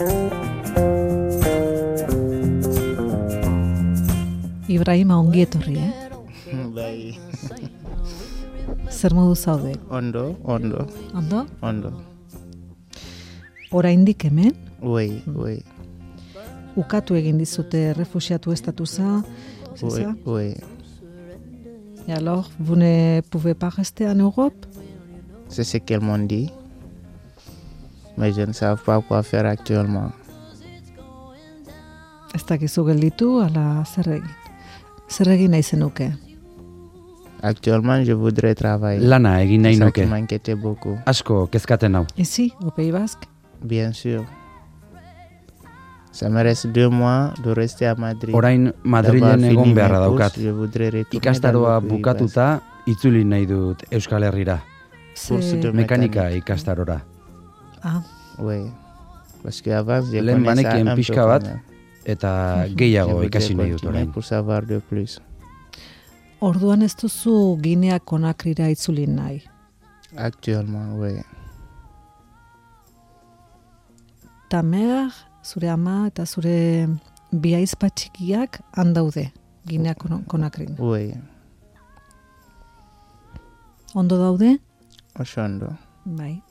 Ibrahima ongi etorri, Bai. Zer modu zaude? Ondo. Ondo? Oraindik hemen? Oui. Ukatu egin dizute refugiatu estatusa, c'est ça? Oui. Et alors, vous ne pouvez pas rester en Europe? C'est ce qu'elles m'ont dit. Mais je ne sais pas quoi faire actuellement. Ez dakizu gelditu, ala zer egin? Zer egin nahi zenuke? Actuellement, je voudrais travailler. Lana egin nahi Ça nuke. qui m'inquiétait beaucoup. Asko kezkaten hau. Ici, au Pays Basque? Bien sûr. Ça me reste 2 mois de rester à Madrid. Orain Madrilen D'abord egon fini beharra mes daukat. courses, je voudrais retourner Ikastaroa dans le Pays bukatuta itzuli nahi dut Euskal Herrira. Kursu de Mekanika mécanique. ikastarora. Ah, Basque. Oui. Parce qu'avant, je Lehen connaissais banekien un peu pixka bat, quand même. eta Je gehiago voudrais ikasi nahi dut continuer orain. pour savoir de plus. orduan ez duzu Ginea Konakrira itzuli nahi. Actuellement, oui. Tamer, zure ama eta zure bi aizpa txikiak han daude Ginea Konakrin. Oui. Ondo daude? Oshondo. Bai.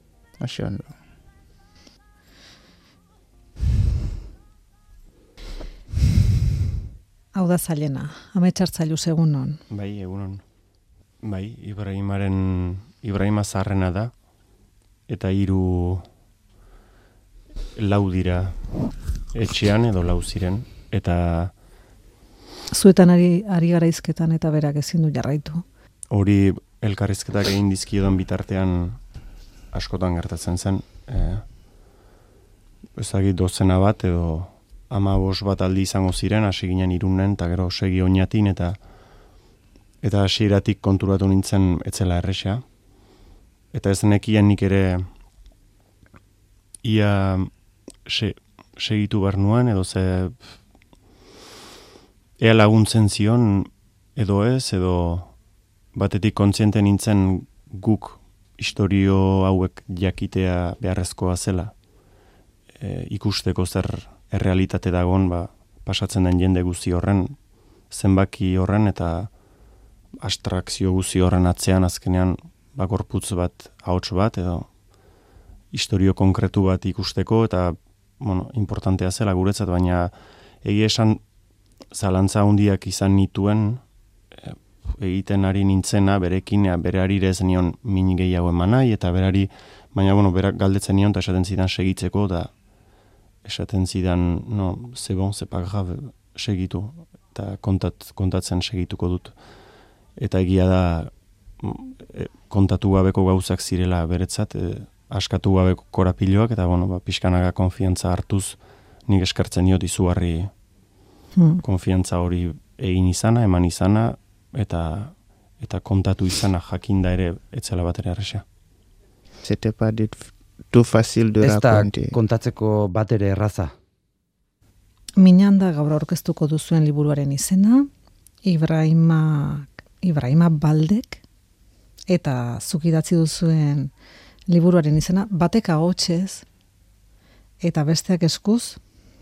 Hau da zailena, ametsartzailu segunon. Bai, egunon. Bai, Ibrahima zaharrena da, eta 3 lau dira etxean edo 4 ziren, eta Zuetan ari garaizketan eta berak ezin du jarraitu. hori elkarrizketak egin dizkiodon bitartean askotan gertatzen zen. Ezagit 12 bat edo 15 bat aldi izango ziren, hasi ginen Irunen, eta gero segi Oñatin, eta hasieratik konturatu nintzen etzela erresa. Eta ez nekien nik ere ia segitu behar nuen, edo ea laguntzen zion, edo ez, edo batetik kontziente nintzen guk istorio hauek jakitea beharrezkoa zela. Ikusteko zer errealitate dagon, pasatzen den jende guzi horren, zenbaki horren eta abstrakzio guzi horren atzean azkenean gorputz bat, ahots bat, edo istorio konkretu bat ikusteko, eta importantea zela guretzat, baina egia esan zalantza handiak izan nituen, egiten ari nintzena, berekin, bere harire ez nion min gehiago eman nahi, eta berari, baina berak galdetzen nion, eta esaten zidan segitzeko, eta esaten zidan, no, c'est bon, c'est pas grave, segitu, eta kontatzen segituko dut. Eta egia da, kontatu gabeko gauzak zirela beretzat, askatu gabeko korapiloak, eta pixkanaga konfiantza hartuz, nik eskartzen niot izugarri konfiantza hori egin izana, eman izana, eta kontatu izana jakinda ere etzela bat ere erresa. C'était pas tout facile de Ez da raconter. kontatzeko bat ere erraza. Minan da gaur aurkeztuko duzuen liburuaren izena, Ibrahima Baldek, eta zuk idatzi duzuen liburuaren izena, batek ahotsez, eta besteak eskuz,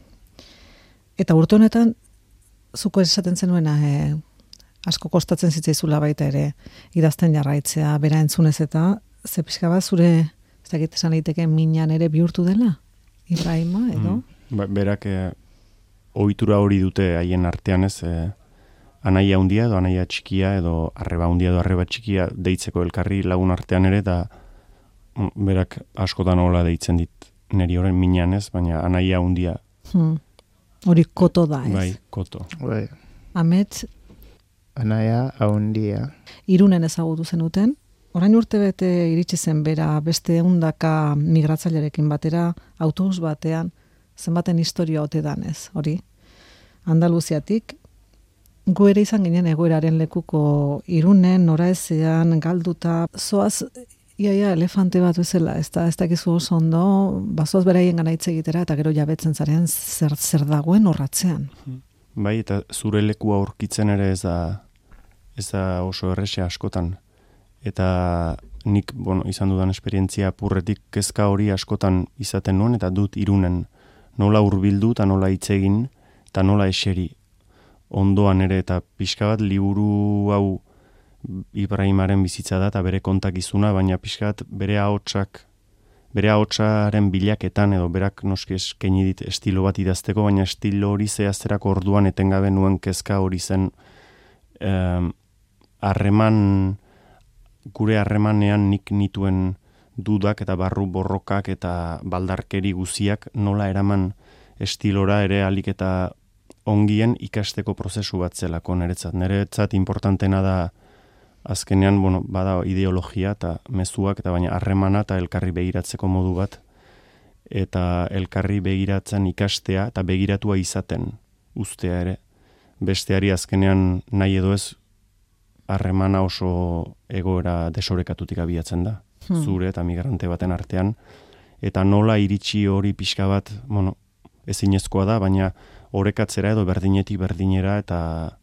eta urte honetan, zuko esaten zenuena, asko kostatzen zitzaizula baita ere, idazten jarraitzea, bera entzunez eta, ze pixka bat zure, ez dakit esan liteke minan ere bihurtu dela, Ibrahima, edo? Berak ohitura hori dute haien artean ez, anaia handia edo anaia txikia edo arreba handia edo arreba txikia deitzeko elkarri lagun artean ere, eta berak askotan hola deitzen dit neri horren minan ez, baina anaia handia. Hori koto da, ez? Bai, koto. Oui. Amets, Anaia haundia. Irunen ezagutu zenuten, orain urte bete iritsi zen bera beste 100 migratzailerekin batera, autobus batean, zenbaten historia ote danez, hori. Andaluziatik, gu ere izan ginen egoeraren lekuko Irunen, noraezean, galduta, zoaz, iaia elefante bat bezala, ez dakizu oso ondo, bazoaz beraien gana hitz egitera, eta gero jabetzen zaren zer dagoen horratzean. Bai, eta zure lekua aurkitzen ere ez da oso errese askotan. Eta nik, izan dudan esperientzia apurretik kezka hori askotan izaten nuen, eta dut Irunen nola hurbildu eta nola hitz egin eta nola eseri ondoan ere, eta pixka bat liburu hau Ibrahimaren bizitza da eta bere kontakizuna, baina pixka bat bere ahotsaren bilaketan edo berak noski eskaini dit estilo bat idazteko, baina estilo hori zehazterako orduan etengabe nuen kezka hori zen gure harremanean nik nituen dudak eta barru borrokak eta baldarkeri guziak nola eraman estilora ere alik eta ongien ikasteko prozesu bat zelako niretzat. Niretzat importantena da azkenean, bada ideologia eta mezuak, eta baina harremana eta elkarri begiratzeko modu bat, eta elkarri begiratzen ikastea eta begiratua izaten ustea ere. Besteari azkenean nahi edo ez harremana oso egoera desorekatutik abiatzen da, zure eta migrante baten artean, eta nola iritsi hori pixka bat, ezinezkoa da, baina orekatzera edo berdinetik berdinera, eta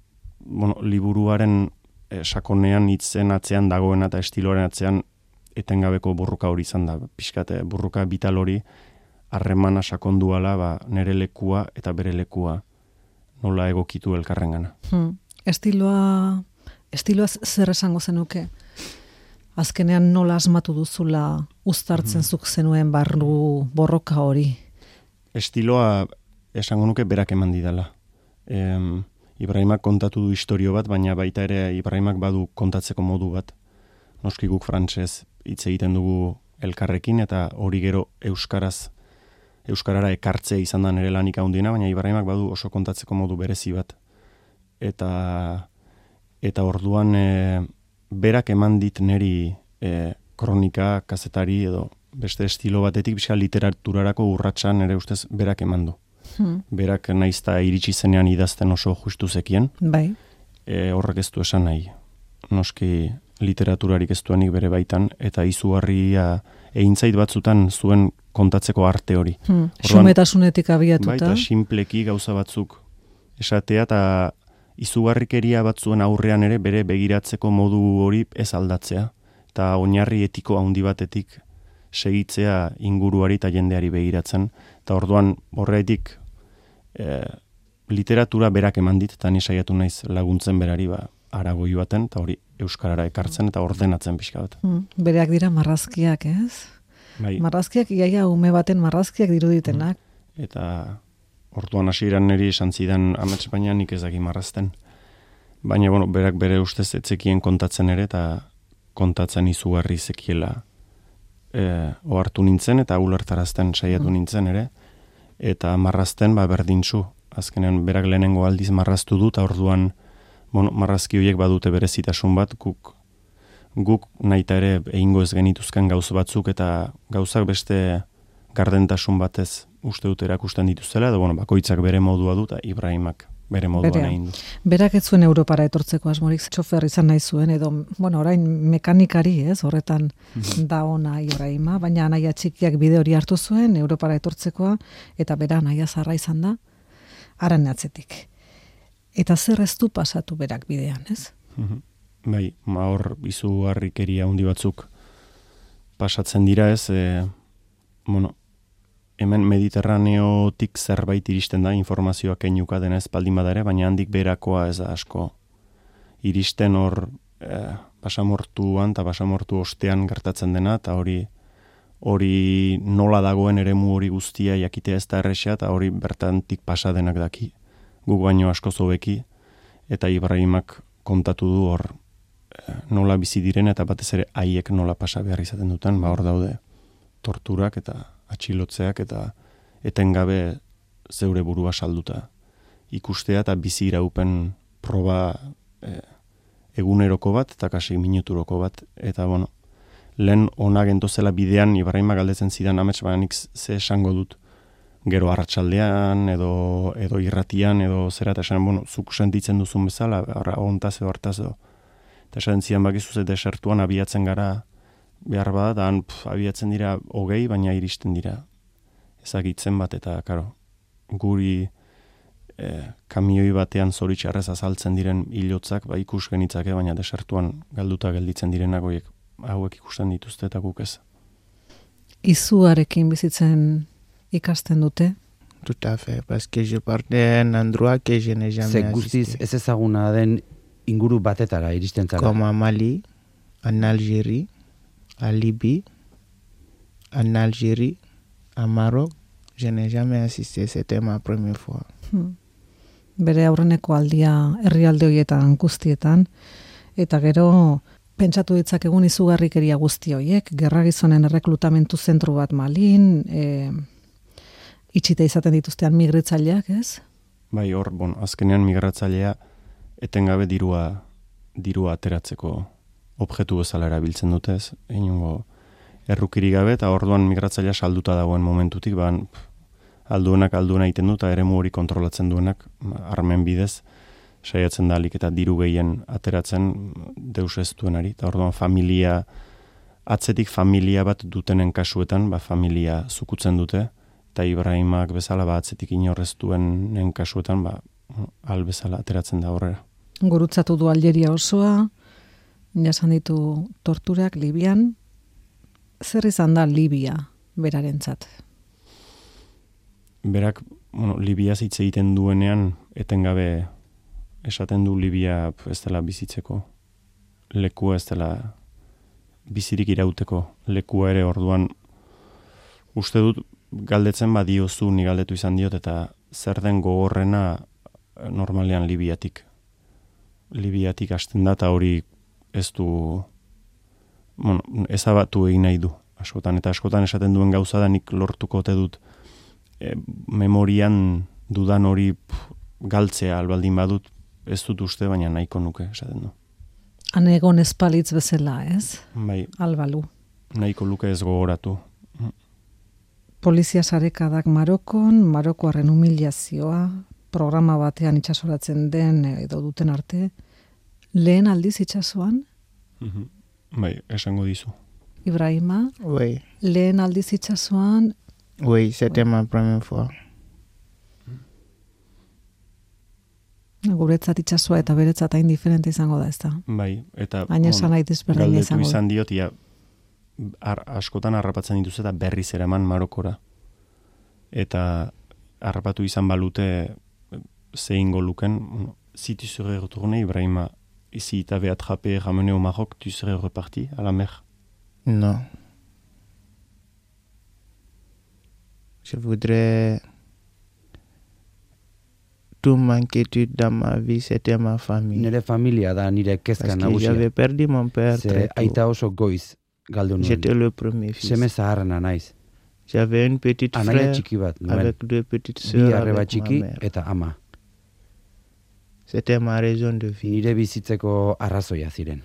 liburuaren sakonean hitzen atzean dagoena eta estiloaren atzean etengabeko burruka hori izan da. Pixkate, burruka bital hori harremana sakonduala nere lekua eta bere lekua nola egokitu elkarrengana. Estiloa zer esango zenuke? Azkenean nola asmatu duzula uztartzen zuk zenuen barru borroka hori? Estiloa esango nuke berak eman didala. Ibrahimak kontatu du istorio bat, baina baita ere Ibrahimak badu kontatzeko modu bat. Noski guk frantsez hitz egiten dugu elkarrekin, eta hori gero euskarara ekartzea izan da nire lanik handiena, baina Ibrahimak badu oso kontatzeko modu berezi bat. Eta orduan berak eman dit niri kronika, kazetari edo beste estilo batetik bizka literaturarako urratsa nire ustez berak eman du. Berak naizta iritsi zenean idazten oso justu zekien. Bai. Horrek ez du esan nahi. Noski literaturarik ez duenik bere baitan, eta izugarria egintzait batzutan zuen kontatzeko arte hori. Xumetasunetik abiatuta. Baita, simpleki gauza batzuk esatea, eta izugarrikeria batzuen aurrean ere bere begiratzeko modu hori ez aldatzea. Eta oinarri etiko handi batetik segitzea inguruari eta jendeari begiratzen. Eta orduan horretik literatura berak eman dit, eta ni saiatu naiz laguntzen berari arago joaten, eta hori euskarara ekartzen eta ordenatzen pixka bat. Bereak dira marrazkiak, ez? Bai. Marrazkiak, iaia ume baten marrazkiak diruditenak. Eta orduan hasieran niri esan zidan amets baina nik ez daki marrazten. Baina, berak bere ustez etzekien kontatzen ere, eta kontatzen izugarri zekiela ohartu nintzen, eta ulertarazten saiatu nintzen ere, eta marrazten berdintzu. Azkenean berak lehenengo aldiz marraztu dut, eta orduan marrazki horiek badute berezitasun bat, guk nahita ere egingo ez genituzken gauz batzuk, eta gauzak beste gardentasun batez uste dut erakusten dituzela, edo bakoitzak bere modua du, eta Ibrahimak bere moduan egin du. Berak ez zuen Europara etortzeko asmorik, txofer izan nahi zuen, edo, orain mekanikari, ez, horretan da ona Ibrahima, baina anaia txikiak bide hori hartu zuen, Europara etortzekoa, eta bera anaia zarra izan da, haran atzetik. Eta zer ez du pasatu berak bidean, ez? Bai, hor izugarrikeria handi batzuk pasatzen dira, ez, hemen Mediterraneotik zerbait iristen da, informazioa keinuka dena ez baldin badare, baina handik berakoa ez da asko. Iristen hor basamortuan eta basamortu ostean gertatzen dena, eta hori nola dagoen eremu hori guztia jakitea ez da erresa, eta hori bertantik pasa denak daki. Guk baino asko zobeki, eta Ibrahimak kontatu du hor nola bizi diren, eta batez ere haiek nola pasa behar izaten duten, hor daude torturak eta atxilotzeak eta etengabe zeure burua salduta ikustea eta bizi iraupen proba eguneroko bat eta kasi minuturoko bat. Eta lehen ona gentozela bidean Ibrahimak galdetzen zidan amets nik ze esango dut gero arratsaldean edo irratian edo zera, eta esan, zuk sentitzen duzun bezala, ontaz edo hartaz edo. Eta esan zidan bakizu ze desertuan abiatzen gara behar bada, abiatzen dira 20, baina iristen dira ezagitzen bat, eta guri kamioi batean zoritxarrez azaltzen diren hilotzak, ikus genitzake, baina desertuan galduta gelditzen direnak hauek ikusten dituzte eta guk ez. Izuarekin bizitzen ikasten dute, tout à fait, parce que je partais un endroit que je n'ai jamais Ze guztiz assisté. ez ezaguna den inguru batetara iristen zara. Comme à Mali, en Algérie, à Libye, en Algérie, à Maroc, je n'ai jamais assisté, c'était ma première fois. Bere aurreneko aldia herrialde horietan guztietan, eta gero pentsatu ditzakegun izugarrikeria guzti horiek, gerra gizonen erreklutamentu zentru bat Malin, itxita izaten dituztean migratzaileak, ez? Bai, hor, azkenean migratzailea etengabe dirua ateratzeko objektu bezala erabiltzen dute, ez? Inongo errukiri gabe, eta orduan migratzailea salduta dagoen momentutik, alduena egiten du, eta eremu hori kontrolatzen duenak, armen bidez, saiatzen da alik eta diru gehien ateratzen deus ez duenari. Eta orduan atzetik familia bat dutenen kasuetan, familia zukutzen dute, eta Ibrahimak bezala atzetik inorrez duenen kasuetan, al bezala ateratzen da horrera. Gurutzatu du Algeria osoa, jasan ditu torturak Libian. Zer izan da Libia berarentzat? Berak, Libiaz hitz egiten duenean, etengabe esaten du Libia ez dela bizitzeko lekua, ez dela bizirik irauteko lekua ere. Orduan uste dut galdetzen badiozu, ni galdetu izan diot, eta zer den gogorrena normalean Libiatik hasten da, eta hori ez du ezabatu egin nahi du askotan, eta askotan esaten duen gauza da, nik lortuko ote dut memorian dudan hori galtzea albaldin badut, ez dut uste, baina nahiko nuke, esaten du. Han egon espalitz bezala, ez? Bai, Albalu. nahiko luke ez gogoratu. Polizia sarekadak Marokoarren humilazioa, programa batean itsasoratzen den edo duten arte, lehen aldiz itsasoan, Bai, esango dizu. Ibrahima, Oui, lehen aldiz itsasoan, oui, c'était ma première fois. guretzat itsasoa eta beretzat hain diferente izango da, ezta? Bai, eta Baina esan nahi desberdina galdetu izango da. izan diot, askotan harrapatzen dituz eta berriz eraman Marokora. Eta harrapatu izan balute zeingo luken, si tu serais retourné, Ibrahima, si t'avais attrapé et ramené au Maroc, tu serais reparti à la mer? Non. Je voudrais... Toute ma inquiétude dans ma vie, c'était ma famille. Nire familia da nire kezka Parce que nagusia. j'avais perdu mon père Ze très tôt. aita oso goiz galdu nuen. J'étais le premier fils. Seme zaharrena naiz. J'avais une petite Anaia frère txiki bat nuen. avec deux petites Bi sœurs arreba avec ma txiki mère. eta ama. C'était ma raison de vie. Nire bizitzeko arrazoia ziren.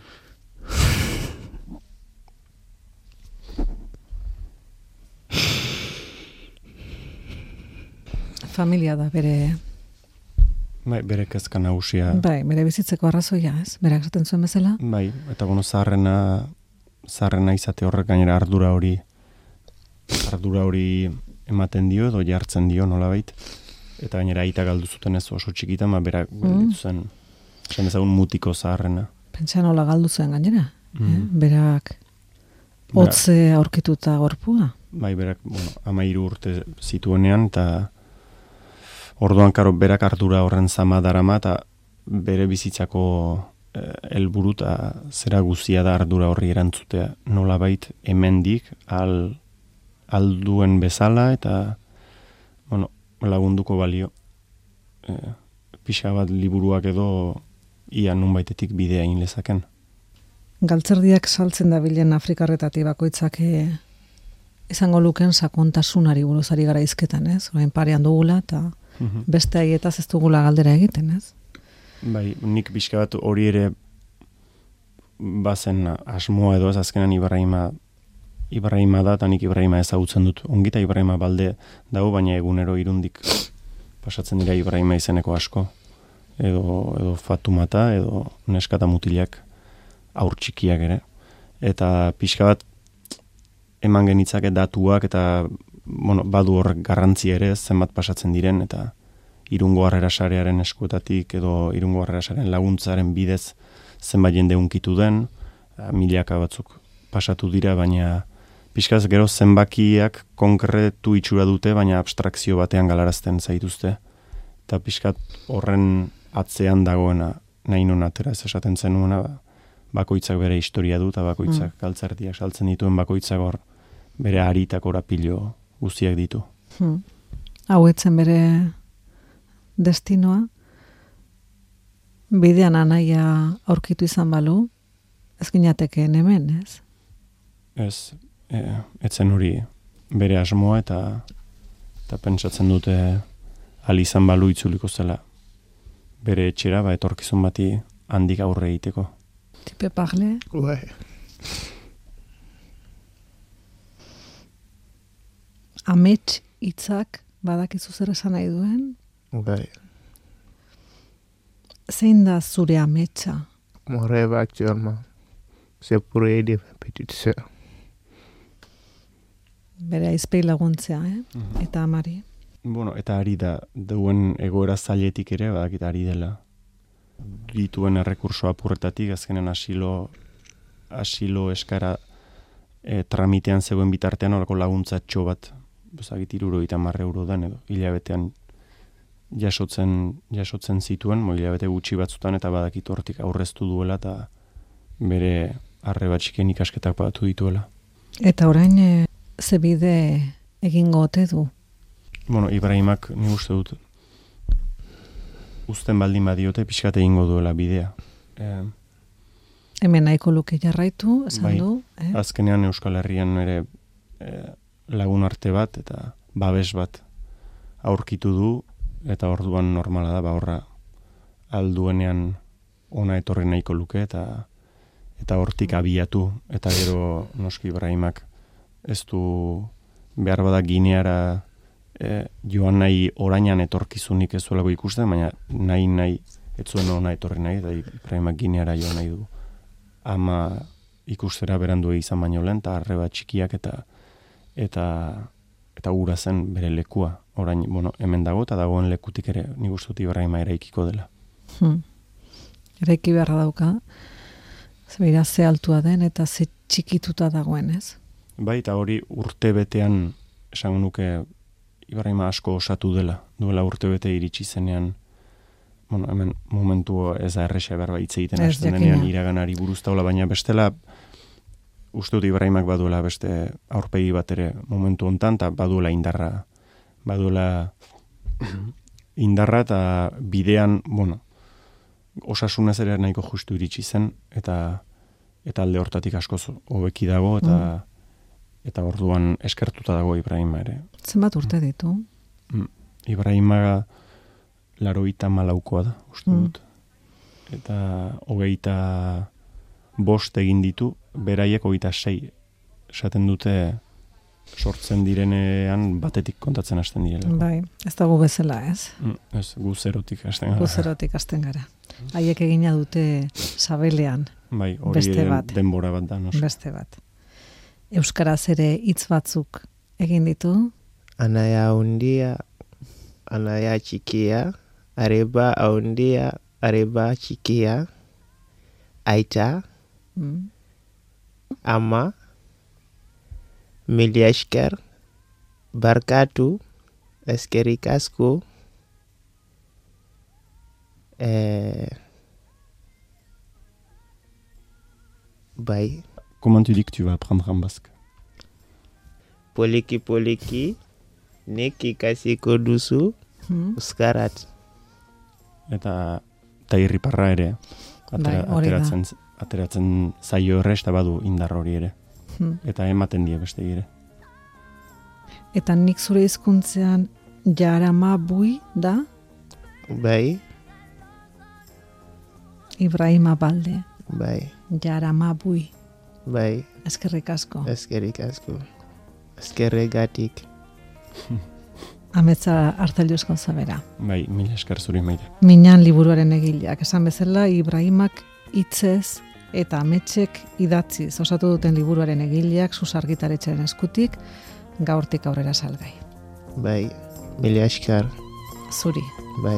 Familia da bere, Bai, bere kezka nagusia. bai, bere bizitzeko arrazoia, ez? Berak esaten zuen bezala. Bai, eta zaharrena izate horrek gainera ardura hori ematen dio edo jartzen dio nolabait. Eta gainera aita galdu zuten ez oso txikitan, berak zen, esan ezagun mutiko zaharrena. Pentsa nola galdu zuen gainera. Berak hotze aurkituta gorpua. Bai, berak, 13 urte zituenean, eta orduan karo berak ardura horren zama darama, eta bere bizitzako helburu eta zera guzia da ardura horri erantzutea. Nolabait hemendik alduen bezala, eta lagunduko balio. Pixa bat liburuak edo ia nunbaitetik bidea egin lezaken. Galtzerdiak saltzen da bilen Afrikarretatik bakoitzak izango luken sakontasunari buruzari gara izketan, ez? Orain parean dugula eta beste haietaz ez dugula galdera egiten, ez? Bai, nik pixka bat hori ere bazen asmoa edo ez, azkenan Ibrahima da, eta nik Ibrahima ezagutzen dut. Ongita Ibrahima balde dago, baina egunero irundik pasatzen dira Ibrahima izeneko asko. Edo Fatumata, edo neskata mutilak aur txikiak ere. Eta pixka bat eman genitzake datuak eta badu horrek garrantzia ere, zenbat pasatzen diren, eta Irungo Harrera Sarearen eskuetatik edo Irungo Harrera Sarearen laguntzaren bidez zenbat jende unkitu den, milaka batzuk pasatu dira, baina pixkaz gero zenbakiak konkretu itxura dute, baina abstrakzio batean galarazten zaituzte. Eta pixkat horren atzean dagoena nahi non atera ez esaten zenuena, bakoitzak bere historia du, eta bakoitzak galtzartiak saltzen dituen bakoitzak hor bere aritak orapilo guztiak ditu. Hau etzen bere destinoa, bidean anaia aurkitu izan balu, ez ginatekeen hemen, ez? Ez, etzen hori bere asmoa eta pentsatzen dute izan balu itzuliko zela bere etxera, etorkizun bati handik aurre egiteko. Tipe parle? Bai. Amets hitzak badakizu zer esan nahi duen? Bai. Zein da zure ametsa? Mon rêve actuellement, c'est pour aider ma petite sœur. Bere aizpei laguntzea, Eta amari. Bueno, eta ari da, duen egoera zailetik ere, badakit ari dela. Dituen errekurso apurretatik, azkenen asilo eskara tramitean zegoen bitartean, horako laguntzatxo bat, bezakit 70 euro den edo, hilabetean jasotzen zituen, hilabete gutxi batzutan, eta badakit hortik aurreztu duela, eta bere arreba txiken ikasketak batu dituela. Eta orain, ze bide egingo ote du? Bueno, Ibrahimak ni uste dut uzten baldin badiote pixkat egingo duela bidea. Hemen nahiko luke jarraitu, esan du. Azkenean Euskal Herrian ere lagun arte bat eta babes bat aurkitu du, eta orduan normala da, horra alduenean ona etorri nahiko luke, eta hortik abiatu, eta gero noski Ibrahimak ez du behar bada Gineara joan nahi orainan etorkizunik ez zuelako ikusten, baina nahi ez zuen ona etorri nahi, eta Ibrahimak Gineara joan nahi du. Ama ikustera berandu izan baino lehen, eta arreba txikiak eta ura zen bere lekua. Orain, hemen dago, eta dagoen lekutik ere nik uste dut Ibrahima eraikiko dela. Eraiki beharra dauka, zebeira ze altua den, eta ze txikituta dagoen, ez? Bai, eta hori urte betean, esango nuke, Ibrahima asko osatu duela urte bete iritsi zenean, hemen momentu ez da erresa behar hitz egiten hasten denean iraganari buruz taula, baina bestela, uste dut Ibrahimak baduela beste aurpegi bat ere momentu hontan, eta baduela indarra eta bidean, osasunez ere nahiko justu iritsi zen, eta alde hortatik askoz hobeki dago, eta orduan eskertuta dago Ibrahima ere. Zenbat urte ditu? Ibrahima 84 da, uste dut. Eta 25 egin ditu, beraiek 26 esaten dute sortzen direnean batetik kontatzen hasten direla. Bai, ez dago bezala, ez? Ez, gu zerotik hasten gara. Gu zerotik hasten gara. Haiek egina dute sabelean. Bai, hori denbora bat da, noski. Beste bat. Euskaraz ere hitz batzuk egin ditu? Anaia hundia, anaia txikia, areba hundia, areba txikia, aita, ama, mila esker, barkatu, eskerik asko, bai. Comment tu dis que tu vas apprendre en basque? Poliki, neki kasiko duzu, euskarat. Eta irriparra ere, ateratzen zaio errez, eta badu indar hori ere. Eta ematen die beste ere. Eta nik zure hizkuntzean jarama bui da? Bai. Ibrahima Balde. Bai. Jarama bui. Bai. Eskerrik asko. Eskerrik asko. Eskerregatik. Ametsa Arteliusko Zabera. Bai, mila esker zuri maite. Minan liburuaren egileak. Esan bezala, Ibrahimak hitzez eta ametsek idatziz osatu duten liburuaren egileak Susargitaretxearen eskutik gaurtik aurrera salgai. Bai, mila esker. Zuri. Bai.